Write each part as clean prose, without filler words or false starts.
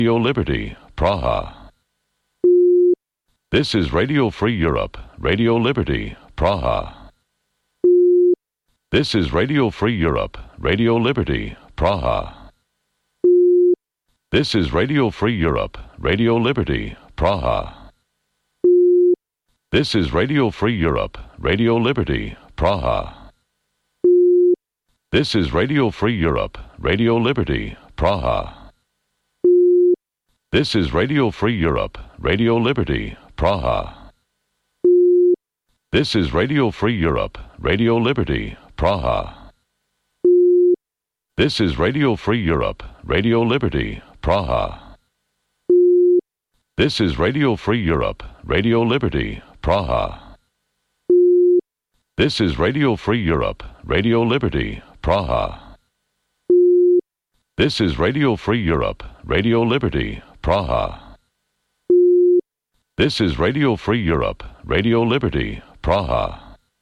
Radio Liberty, Praha. This is Radio Free Europe, Radio Liberty, Praha. This is Radio Free Europe, Radio Liberty, Praha. This is Radio Free Europe, Radio Liberty, Praha. This is Radio Free Europe, Radio Liberty, Praha. This is Radio Free Europe, Radio Liberty, Praha. This is Radio Free Europe, Radio Liberty, Praha. This is Radio Free Europe, Radio Liberty, Praha. This is Radio Free Europe, Radio Liberty, Praha. This is Radio Free Europe, Radio Liberty, Praha. This is Radio Free Europe, Radio Liberty, Praha. This is Radio Free Europe, Radio Liberty, Praha. This is Radio Free Europe, Radio Liberty, Praha.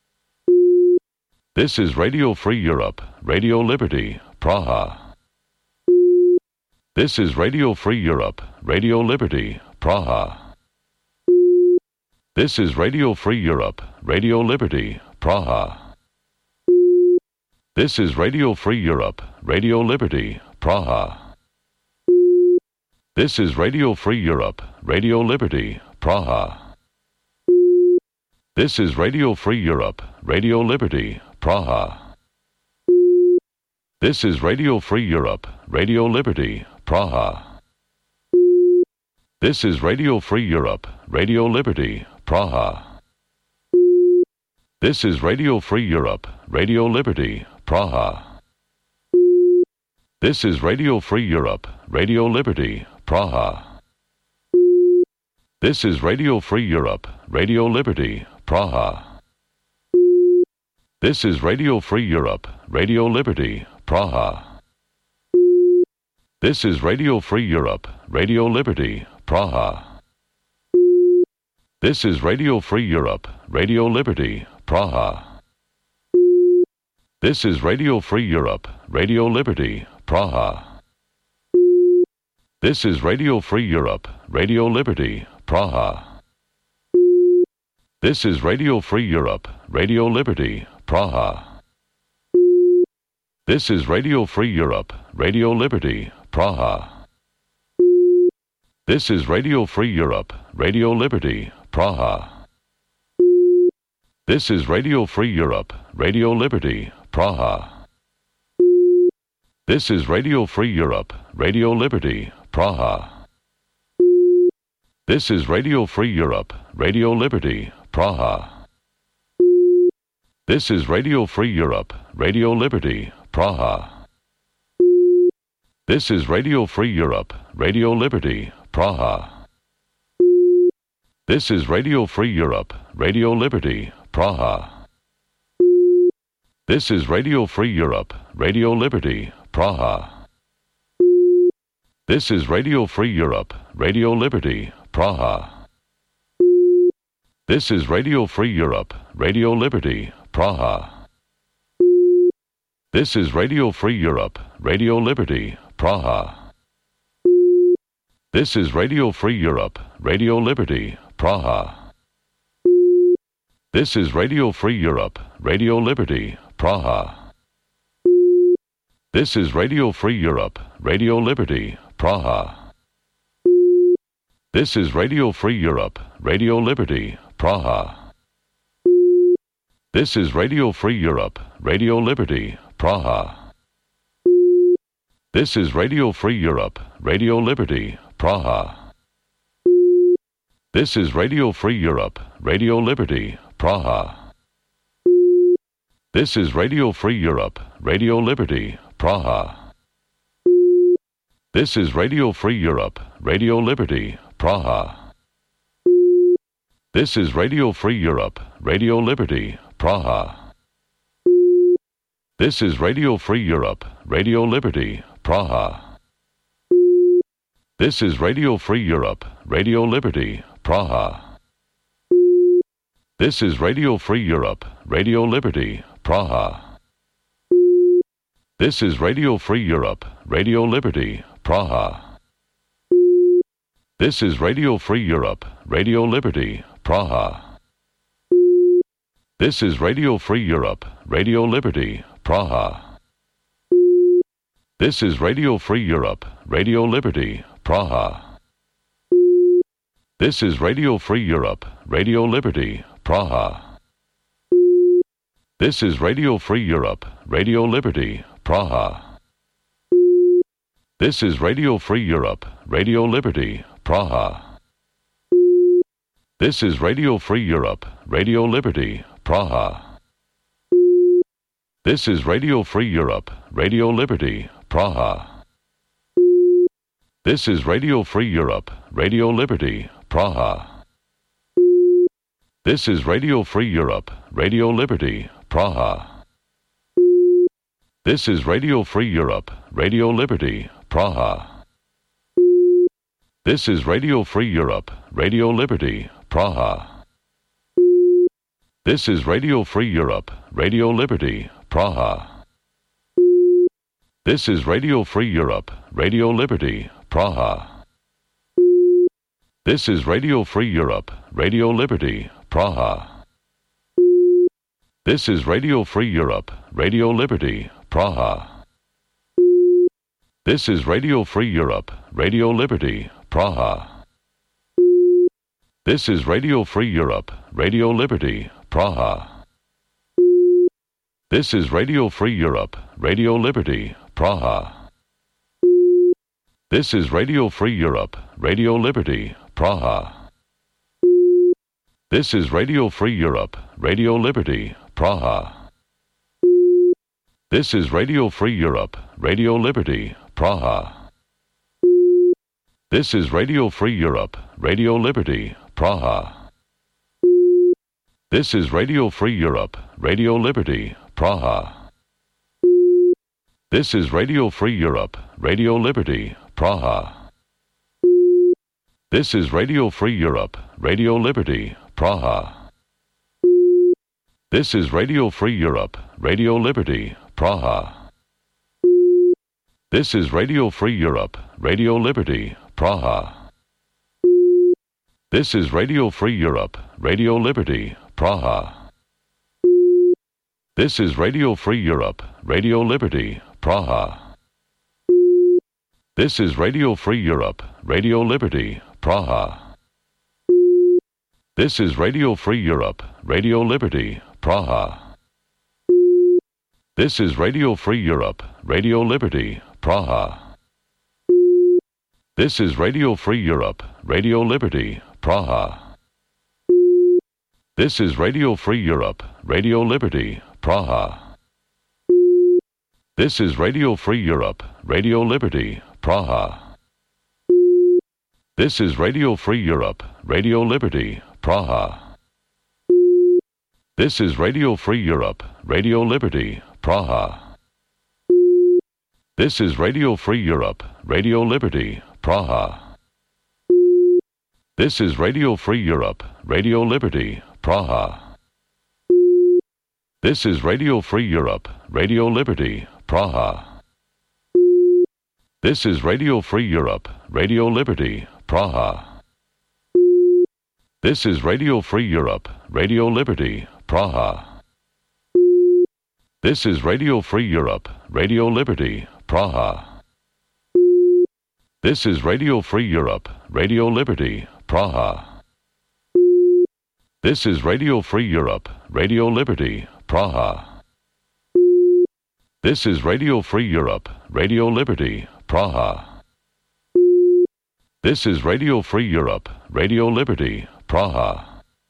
This is Radio Free Europe, Radio Liberty, Praha. This is Radio Free Europe, Radio Liberty, Praha. This is Radio Free Europe, Radio Liberty, Praha. This is Radio Free Europe, Radio Liberty, Praha. This is Radio Free Europe, Radio Liberty, Praha. This is Radio Free Europe, Radio Liberty, Praha. This is Radio Free Europe, Radio Liberty, Praha. This is Radio Free Europe, Radio Liberty, Praha. This is Radio Free Europe, Radio Liberty, Praha. This is Radio Free Europe, Radio Liberty, Praha. This is Radio Free Europe, Radio Liberty, Praha. This is Radio Free Europe, Radio Liberty, Praha. This is Radio Free Europe, Radio Liberty, Praha. This is Radio Free Europe, Radio Liberty, Praha. This is Radio Free Europe, Radio Liberty, Praha. This is Radio Free Europe, Radio Liberty, Praha. This is Radio Free Europe, Radio Liberty, Praha. This is Radio Free Europe, Radio Liberty, Praha. This is Radio Free Europe, Radio Liberty, Praha. This is Radio Free Europe, Radio Liberty, Praha. This is Radio Free Europe, Radio Liberty, Praha. This is Radio Free Europe, Radio Liberty, Praha. This is Radio Free Europe, Radio Liberty, Praha. This is Radio Free Europe, Radio Liberty, Praha. This is Radio Free Europe, Radio Liberty, Praha. This is Radio Free Europe, Radio Liberty, Praha. This is Radio Free Europe, Radio Liberty, Praha. This is Radio Free Europe, Radio Liberty, Praha. This is Radio Free Europe, Radio Liberty, Praha. This is Radio Free Europe, Radio Liberty, Praha. This is Radio Free Europe, Radio Liberty, Praha. This is Radio Free Europe, Radio Liberty, Praha. This is Radio Free Europe, Radio Liberty, Praha. This is Radio Free Europe, Radio Liberty, Praha. This is Radio Free Europe, Radio Liberty, Praha. This is Radio Free Europe, Radio Liberty, Praha. This is Radio Free Europe, Radio Liberty, Praha. This is Radio Free Europe, Radio Liberty, Praha. This is Radio Free Europe, Radio Liberty, Praha. This is Radio Free Europe, Radio Liberty, Praha. This is Radio Free Europe, Radio Liberty, Praha. This is Radio Free Europe, Radio Liberty, Praha. This is Radio Free Europe, Radio Liberty, Praha. This is Radio Free Europe, Radio Liberty, Praha. This is Radio Free Europe, Radio Liberty, Praha. This is Radio Free Europe, Radio Liberty, Praha. This is Radio Free Europe, Radio Liberty, Praha. This is Radio Free Europe, Radio Liberty, Praha. This is Radio Free Europe, Radio Liberty, Praha. This is Radio Free Europe, Radio Liberty, Praha. This is Radio Free Europe, Radio Liberty, Praha. This is Radio Free Europe, Radio Liberty, Praha. This is Radio Free Europe, Radio Liberty, Praha. This is Radio Free Europe, Radio Liberty, Praha. This is Radio Free Europe, Radio Liberty, Praha. This is Radio Free Europe, Radio Liberty, Praha. This is Radio Free Europe, Radio Liberty, Praha. This is Radio Free Europe, Radio Liberty, Praha. This is Radio Free Europe, Radio Liberty, Praha. This is Radio Free Europe, Radio Liberty, Praha. This is Radio Free Europe, Radio Liberty, Praha. This is Radio Free Europe, Radio Liberty, Praha. This is Radio Free Europe, Radio Liberty, Praha. This is Radio Free Europe, Radio Liberty, Praha. This is Radio Free Europe, Radio Liberty, Praha. This is Radio Free Europe, Radio Liberty, Praha. This is Radio Free Europe, Radio Liberty, Praha. This is Radio Free Europe, Radio Liberty, Praha. This is Radio Free Europe, Radio Liberty, Praha. This is Radio Free Europe, Radio Liberty, Praha. This is Radio Free Europe, Radio Liberty, Praha. This is Radio Free Europe, Radio Liberty, Praha. This is Radio Free Europe, Radio Liberty, Praha. This is Radio Free Europe, Radio Liberty, Praha. This is Radio Free Europe, Radio Liberty, Praha. This is Radio Free Europe, Radio Liberty, Praha. This is Radio Free Europe, Radio Liberty, Praha. This is Radio Free Europe, Radio Liberty, Praha. This is Radio Free Europe, Radio Liberty, Praha. This is Radio Free Europe, Radio Liberty, Praha. This is Radio Free Europe, Radio Liberty, Praha. This is Radio Free Europe, Radio Liberty, Praha. This is Radio Free Europe, Radio Liberty, Praha. This is Radio Free Europe, Radio Liberty, Praha. This is Radio Free Europe, Radio Liberty, Praha. This is Radio Free Europe, Radio Liberty, Praha. This is Radio Free Europe, Radio Liberty, Praha. This is Radio Free Europe, Radio Liberty, Praha. This is Radio Free Europe, Radio Liberty, Praha. This is Radio Free Europe, Radio Liberty, Praha. This is Radio Free Europe, Radio Liberty, Praha.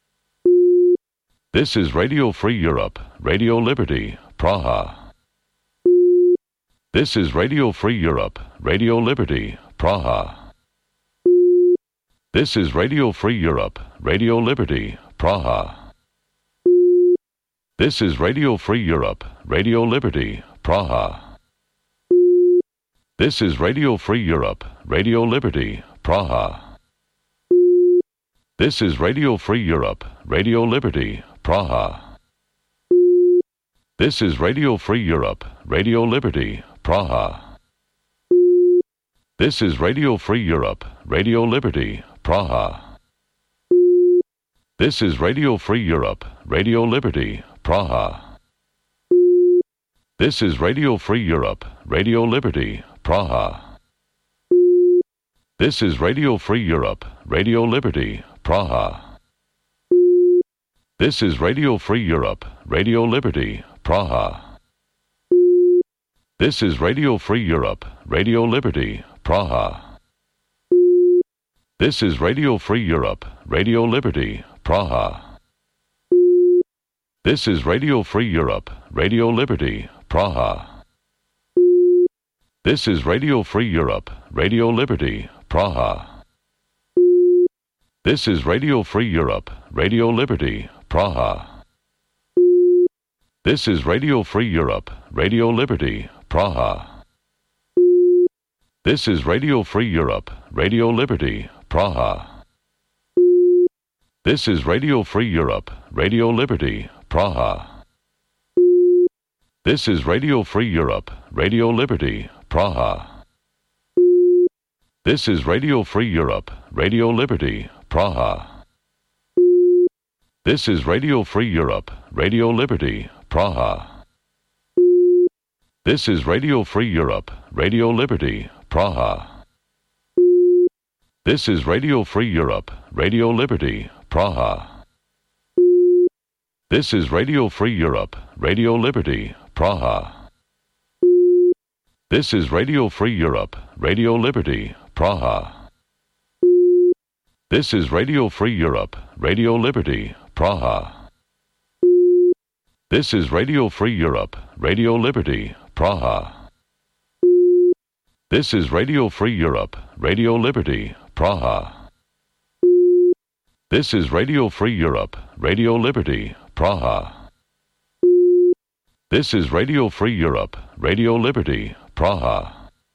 This is Radio Free Europe, Radio Liberty, Praha. This is Radio Free Europe, Radio Liberty, Praha. This is Radio Free Europe, Radio Liberty, Praha. This is Radio Free Europe, Radio Liberty, Praha. This is Radio Free Europe, Radio Liberty, Praha. This is Radio Free Europe, Radio Liberty, Praha. This is Radio Free Europe, Radio Liberty, Praha. This is Radio Free Europe, Radio Liberty, Praha. This is Radio Free Europe, Radio Liberty, Praha. This is Radio Free Europe, Radio Liberty, Praha. This is Radio Free Europe, Radio Liberty, Praha. This is Radio Free Europe, Radio Liberty, Praha. This is Radio Free Europe, Radio Liberty, Praha. This is Radio Free Europe, Radio Liberty, Praha. This is Radio Free Europe, Radio Liberty, Praha. This is Radio Free Europe, Radio Liberty, Praha. This is Radio Free Europe, Radio Liberty, Praha. This is Radio Free Europe, Radio Liberty, Praha. This is Radio Free Europe, Radio Liberty, Praha. This is Radio Free Europe, Radio Liberty, Praha. This is Radio Free Europe, Radio Liberty, Praha. This is Radio Free Europe, Radio Liberty, Praha. This is Radio Free Europe, Radio Liberty, Praha. This is Radio Free Europe, Radio Liberty, Praha. This is Radio Free Europe, Radio Liberty, Praha. This is Radio Free Europe, Radio Liberty, Praha. This is Radio Free Europe, Radio Liberty, Praha. This is Radio Free Europe, Radio Liberty, Praha. This is Radio Free Europe, Radio Liberty, Praha. This is Radio Free Europe, Radio Liberty, Praha. This is Radio Free Europe, Radio Liberty, Praha. This is Radio Free Europe, Radio Liberty, Praha.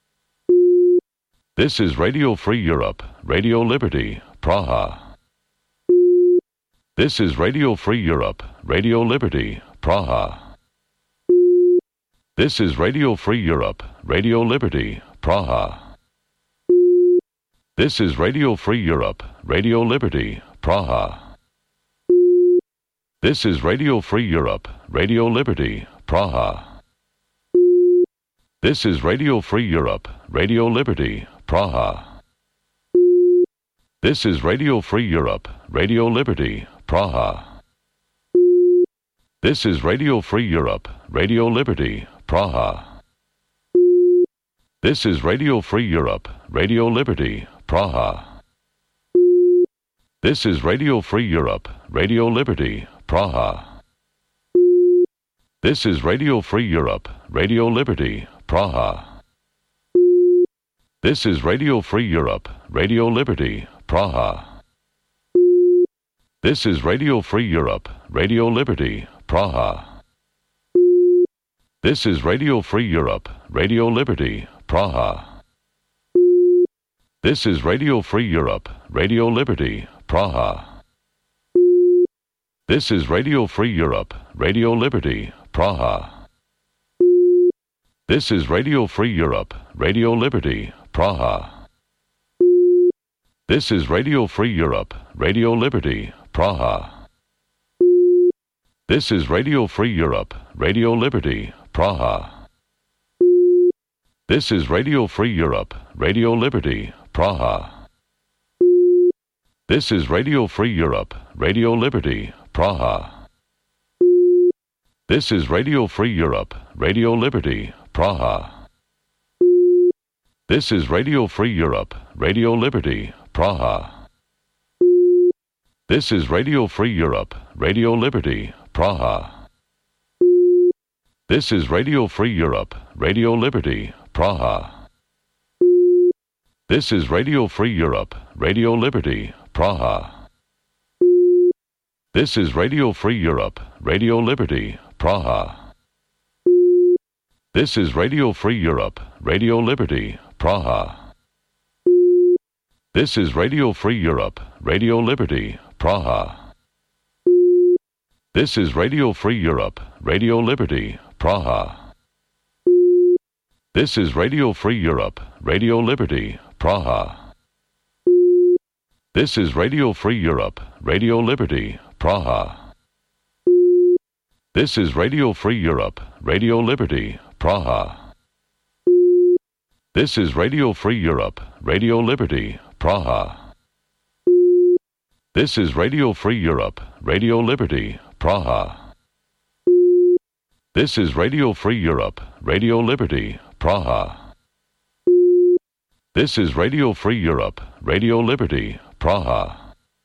This is Radio Free Europe, Radio Liberty, Praha. This is Radio Free Europe, Radio Liberty, Praha. This is Radio Free Europe, Radio Liberty, Praha. This is Radio Free Europe, Radio Liberty, Praha. This is Radio Free Europe, Radio Liberty, Praha. This is Radio Free Europe, Radio Liberty, Praha. This is Radio Free Europe, Radio Liberty, Praha. This is Radio Free Europe, Radio Liberty, Praha. This is Radio Free Europe, Radio Liberty, Praha. This is Radio Free Europe, Radio Liberty, Praha. This is Radio Free Europe, Radio Liberty, Praha. This is Radio Free Europe, Radio Liberty, Praha. This is Radio Free Europe, Radio Liberty, Praha. This is Radio Free Europe, Radio Liberty, Praha. This is Radio Free Europe, Radio Liberty, Praha. This is Radio Free Europe, Radio Liberty, Praha. This is Radio Free Europe, Radio Liberty, Praha. This is Radio Free Europe, Radio Liberty, Praha. This is Radio Free Europe, Radio Liberty, Praha. This is Radio Free Europe, Radio Liberty, Praha. This is Radio Free Europe, Radio Liberty, Praha. This is Radio Free Europe, Radio Liberty, Praha. This is Radio Free Europe, Radio Liberty, Praha. This is Radio Free Europe, Radio Liberty, Praha. This is Radio Free Europe, Radio Liberty, Praha. This is Radio Free Europe, Radio Liberty, Praha. This is Radio Free Europe, Radio Liberty, Praha. This is Radio Free Europe, Radio Liberty, Praha. This is Radio Free Europe, Radio Liberty, Praha. This is Radio Free Europe, Radio Liberty, Praha. This is Radio Free Europe, Radio Liberty, Praha. This is Radio Free Europe, Radio Liberty, Praha. This is Radio Free Europe, Radio Liberty, Praha. This is Radio Free Europe, Radio Liberty, Praha. This is Radio Free Europe, Radio Liberty, Praha. This is Radio Free Europe, Radio Liberty, Praha. This is Radio Free Europe, Radio Liberty, Praha.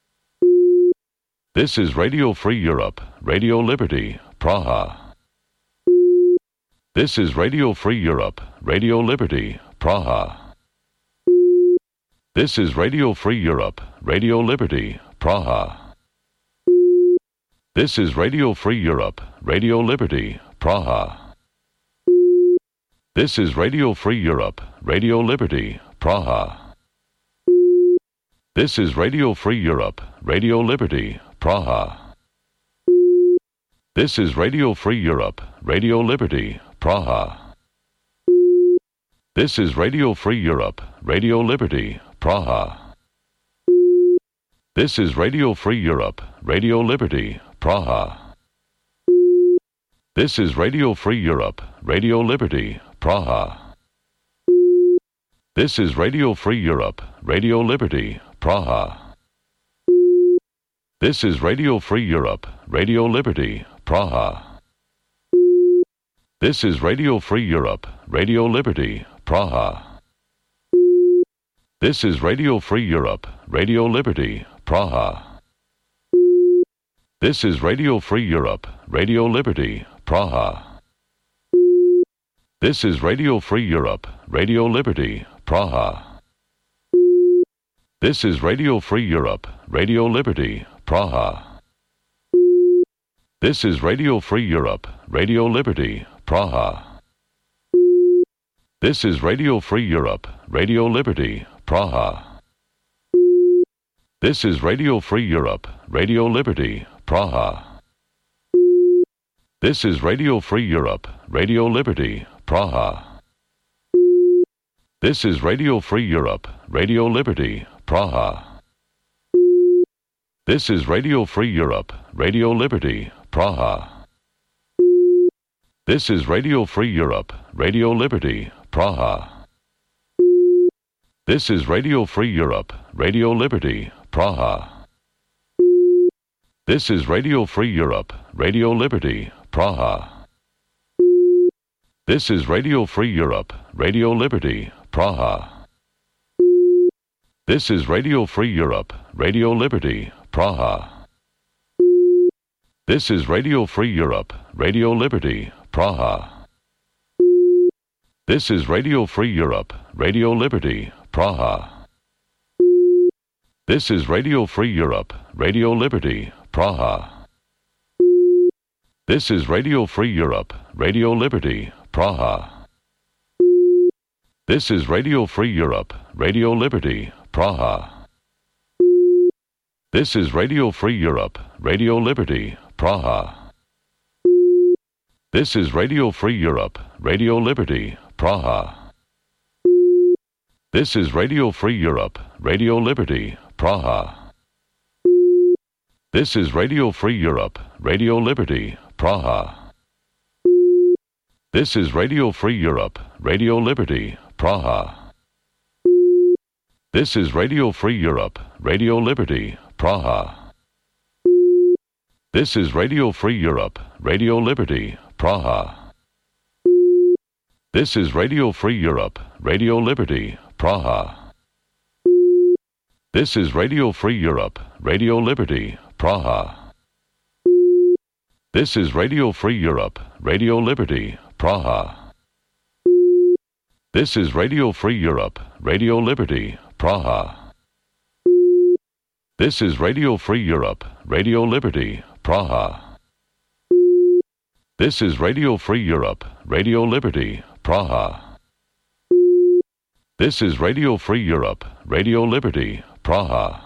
This is Radio Free Europe, Radio Liberty, Praha. This is Radio Free Europe, Radio Liberty, Praha. This is Radio Free Europe, Radio Liberty, Praha. This is Radio Free Europe, Radio Liberty, Praha. This is Radio Free Europe, Radio Liberty, Praha. This is Radio Free Europe, Radio Liberty, Praha. This is Radio Free Europe, Radio Liberty, Praha. This is Radio Free Europe, Radio Liberty, Praha. This is Radio Free Europe, Radio Liberty, Praha. This is Radio Free Europe, Radio Liberty, Praha. This is Radio Free Europe, Radio Liberty, Praha. This is Radio Free Europe, Radio Liberty, Praha. This is Radio Free Europe, Radio Liberty, Praha. This is Radio Free Europe, Radio Liberty, Praha. This is Radio Free Europe, Radio Liberty, Praha. This is Radio Free Europe, Radio Liberty, Praha. This is Radio Free Europe, Radio Liberty, Praha. This is Radio Free Europe, Radio Liberty, Praha. This is Radio Free Europe, Radio Liberty, Praha. This is Radio Free Europe, Radio Liberty, Praha. This is Radio Free Europe, Radio Liberty, Praha. This is Radio Free Europe, Radio Liberty, Praha. This is Radio Free Europe, Radio Liberty, Praha. This is Radio Free Europe, Radio Liberty, Praha. This is Radio Free Europe, Radio Liberty, Praha. This is Radio Free Europe, Radio Liberty, Praha. This is Radio Free Europe, Radio Liberty, Praha. This is Radio Free Europe, Radio Liberty, Praha. This is Radio Free Europe, Radio Liberty, Praha. This is Radio Free Europe, Radio Liberty, Praha. This is Radio Free Europe, Radio Liberty, Praha. This is Radio Free Europe, Radio Liberty, Praha. This is Radio Free Europe, Radio Liberty, Praha. This is Radio Free Europe, Radio Liberty, Praha. This is Radio Free Europe, Radio Liberty, Praha. This is Radio Free Europe, Radio Liberty, Praha. This is Radio Free Europe, Radio Liberty, Praha. This is Radio Free Europe, Radio Liberty, Praha. This is Radio Free Europe, Radio Liberty, Praha. This is Radio Free Europe, Radio Liberty, Praha. This is Radio Free Europe, Radio Liberty, Praha. This is Radio Free Europe, Radio Liberty, Praha. This is Radio Free Europe, Radio Liberty, Praha. This is Radio Free Europe, Radio Liberty, Praha. This is Radio Free Europe, Radio Liberty, Praha. This is Radio Free Europe, Radio Liberty, Praha. This is Radio Free Europe, Radio Liberty, Praha.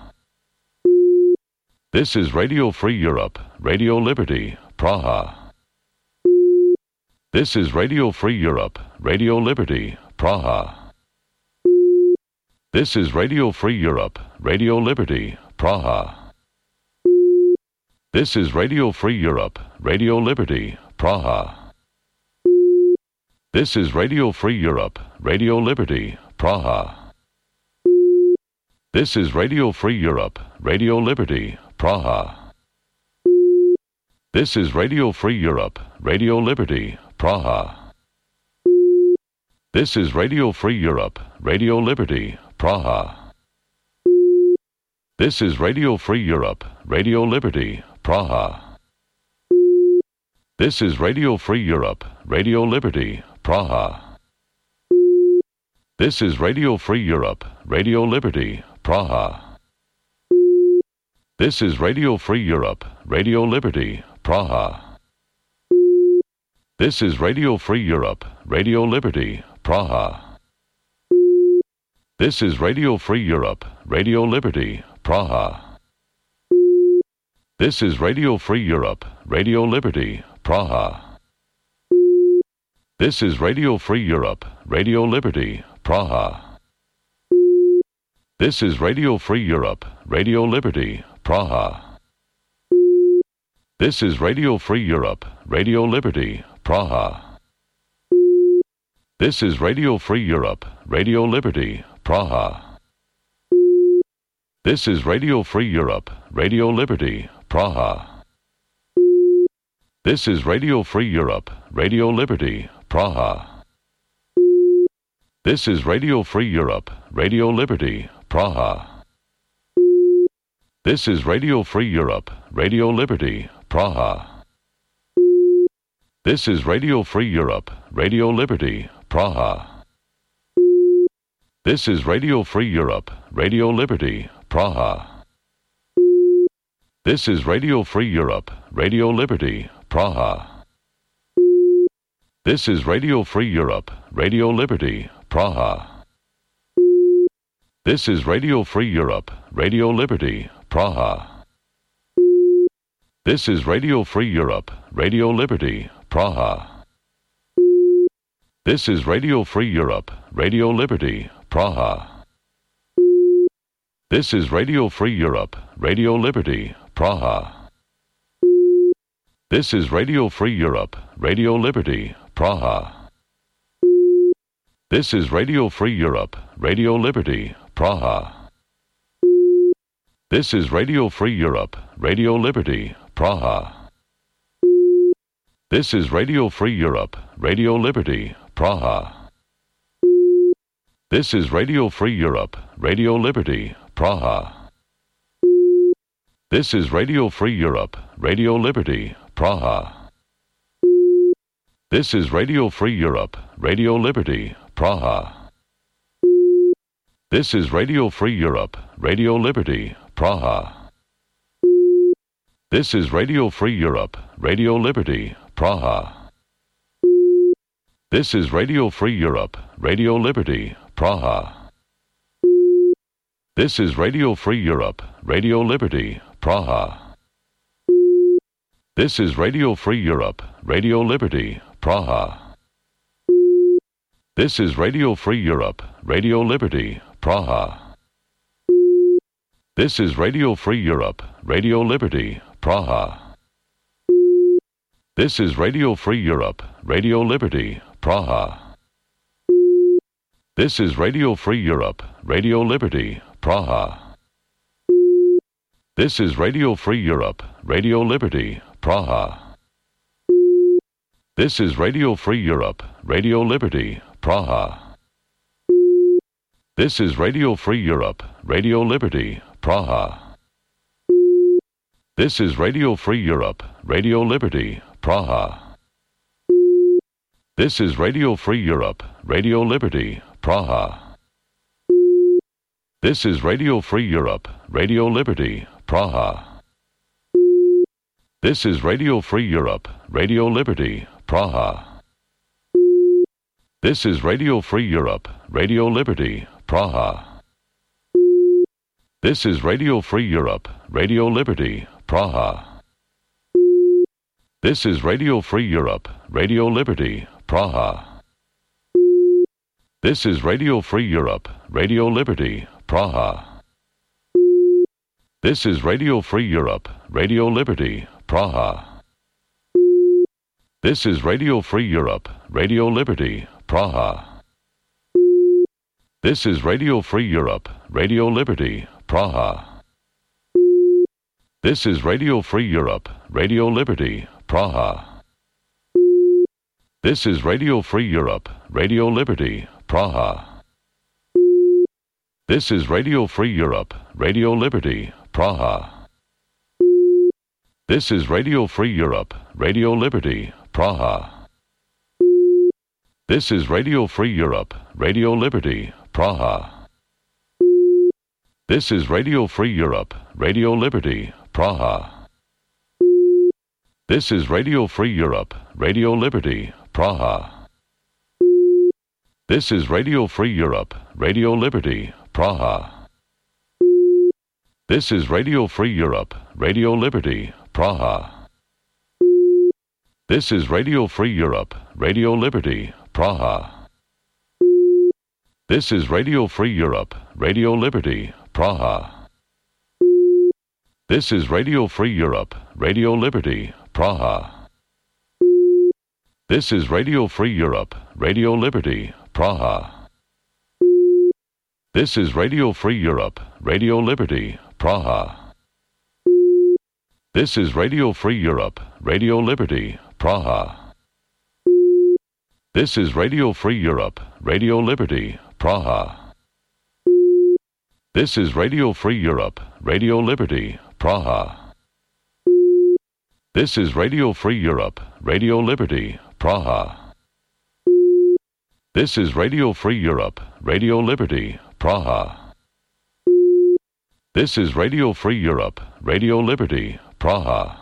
This is Radio Free Europe, Radio Liberty, Praha. This is Radio Free Europe, Radio Liberty, Praha. This is Radio Free Europe, Radio Liberty, Praha. This is Radio Free Europe, Radio Liberty, Praha. This is Radio Free Europe, Radio Liberty, Praha. This is Radio Free Europe, Radio Liberty, Praha. This is Radio Free Europe, Radio Liberty, Praha. This is Radio Free Europe, Radio Liberty, Praha. This is Radio Free Europe, Radio Liberty, Praha. This is Radio Free Europe, Radio Liberty, Praha. This is Radio Free Europe, Radio Liberty, Praha. This is Radio Free Europe, Radio Liberty, Praha. This is Radio Free Europe, Radio Liberty, Praha. This is Radio Free Europe, Radio Liberty, Praha. This is Radio Free Europe, Radio Liberty, Praha. This is Radio Free Europe, Radio Liberty, Praha. This is Radio Free Europe, Radio Liberty, Praha. This is Radio Free Europe, Radio Liberty, Praha. This is Radio Free Europe, Radio Liberty, Praha. This is Radio Free Europe, Radio Liberty, Praha. This is Radio Free Europe, Radio Liberty, Praha. This is Radio Free Europe, Radio Liberty, Praha. This is Radio Free Europe, Radio Liberty, Praha. This is Radio Free Europe, Radio Liberty, Praha. This is Radio Free Europe, Radio Liberty, Praha. This is Radio Free Europe, Radio Liberty, Praha. This is Radio Free Europe, Radio Liberty, Praha. This is Radio Free Europe, Radio Liberty, Praha. This is Radio Free Europe, Radio Liberty, Praha. This is Radio Free Europe, Radio Liberty, Praha. This is Radio Free Europe, Radio Liberty, Praha. This is Radio Free Europe, Radio Liberty, Praha. This is Radio Free Europe, Radio Liberty, Praha. This is Radio Free Europe, Radio Liberty, Praha. This is Radio Free Europe, Radio Liberty, Praha. This is Radio Free Europe, Radio Liberty, Praha. This is Radio Free Europe, Radio Liberty, Praha. This is Radio Free Europe, Radio Liberty, Praha. This is Radio Free Europe, Radio Liberty, Praha. This is Radio Free Europe, Radio Liberty, Praha. This is Radio Free Europe, Radio Liberty, Praha. This is Radio Free Europe, Radio Liberty, Praha. This is Radio Free Europe, Radio Liberty, Praha. This is Radio Free Europe, Radio Liberty, Praha. This is Radio Free Europe, Radio Liberty, Praha. This is Radio Free Europe, Radio Liberty, Praha. This is Radio Free Europe, Radio Liberty, Praha. This is Radio Free Europe, Radio Liberty, Praha. This is Radio Free Europe, Radio Liberty, Praha. This is Radio Free Europe, Radio Liberty, Praha. This is Radio Free Europe, Radio Liberty, Praha. This is Radio Free Europe, Radio Liberty, Praha. This is Radio Free Europe, Radio Liberty, Praha. This is Radio Free Europe, Radio Liberty, Praha. This is Radio Free Europe, Radio Liberty, Praha. This is Radio Free Europe, Radio Liberty, Praha. This is Radio Free Europe, Radio Liberty, Praha. This is Radio Free Europe, Radio Liberty, Praha. This is Radio Free Europe, Radio Liberty, Praha. This is Radio Free Europe, Radio Liberty, Praha. This is Radio Free Europe, Radio Liberty, Praha. This is Radio Free Europe, Radio Liberty, Praha. This is Radio Free Europe, Radio Liberty, Praha. This is Radio Free Europe, Radio Liberty, Praha. This is Radio Free Europe, Radio Liberty, Praha. This is Radio Free Europe, Radio Liberty, Praha. This is Radio Free Europe, Radio Liberty, Praha. This is Radio Free Europe, Radio Liberty, Praha. This is Radio Free Europe, Radio Liberty, Praha. This is Radio Free Europe, Radio Liberty, Praha. This is Radio Free Europe, Radio Liberty, Praha. This is Radio Free Europe, Radio Liberty, Praha. This is Radio Free Europe, Radio Liberty, Praha. This is Radio Free Europe, Radio Liberty, Praha. This is Radio Free Europe, Radio Liberty, Praha. This is Radio Free Europe, Radio Liberty, Praha. This is Radio Free Europe, Radio Liberty, Praha. This is Radio Free Europe, Radio Liberty, Praha. This is Radio Free Europe, Radio Liberty, Praha. This is Radio Free Europe, Radio Liberty, Praha. This is Radio Free Europe, Radio Liberty, Praha.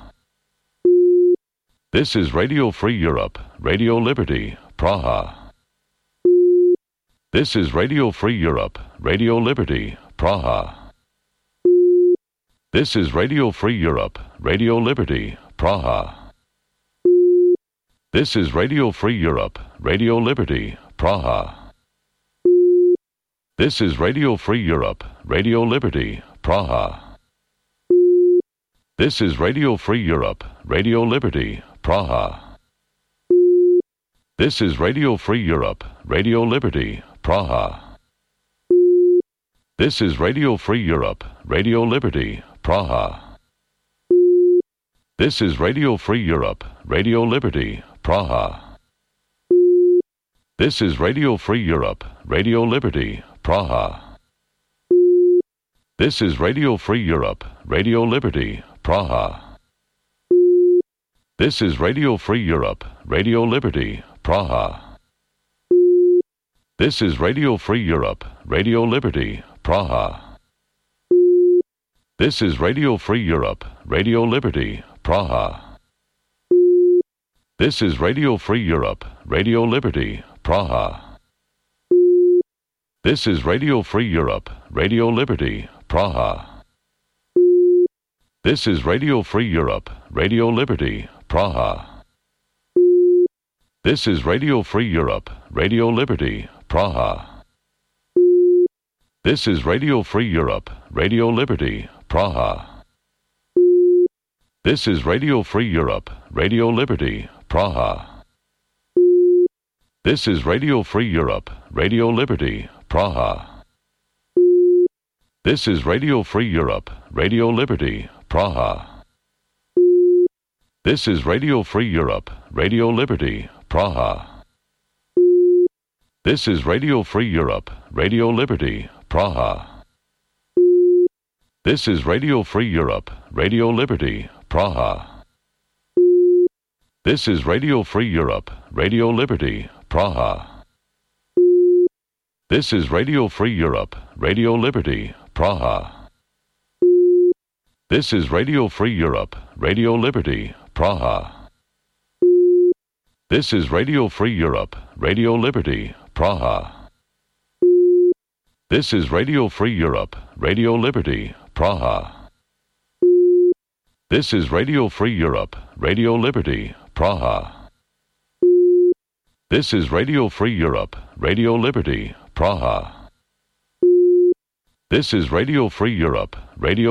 This is Radio Free Europe, Radio Liberty, Praha. This is Radio Free Europe, Radio Liberty, Praha. This is Radio Free Europe, Radio Liberty, Praha. This is Radio Free Europe, Radio Liberty, Praha. This is Radio Free Europe, Radio Liberty, Praha. This is Radio Free Europe, Radio Liberty, Praha. This is Radio Free Europe, Radio Liberty, Praha. This is Radio Free Europe, Radio Liberty, Praha. This is Radio Free Europe, Radio Liberty, Praha. This is Radio Free Europe, Radio Liberty, Praha. This is Radio Free Europe, Radio Liberty, Praha. This is Radio Free Europe, Radio Liberty, Praha. This is Radio Free Europe, Radio Liberty, Praha. This is Radio Free Europe, Radio Liberty, Praha. This is Radio Free Europe, Radio Liberty, Praha. This is Radio Free Europe, Radio Liberty, Praha. This is Radio Free Europe, Radio Liberty, Praha. This is Radio Free Europe, Radio Liberty, Praha. This is Radio Free Europe, Radio Liberty, Praha. This is Radio Free Europe, Radio Liberty, Praha. This is Radio Free Europe, Radio Liberty, Praha. This is Radio Free Europe, Radio Liberty, Praha. This is Radio Free Europe, Radio Liberty, Praha. This is Radio Free Europe, Radio Liberty, Praha. This is Radio Free Europe, Radio Liberty, Praha. This is Radio Free Europe, Radio Liberty, Praha. This is Radio Free Europe, Radio Liberty, Praha. This is Radio Free Europe, Radio Liberty, Praha. This is Radio Free Europe, Radio Liberty, Praha. This is Radio Free Europe, Radio Liberty, Praha. This is Radio Free Europe, Radio Liberty, Praha. This is Radio Free Europe, Radio Liberty, Praha. This is Radio Free Europe, Radio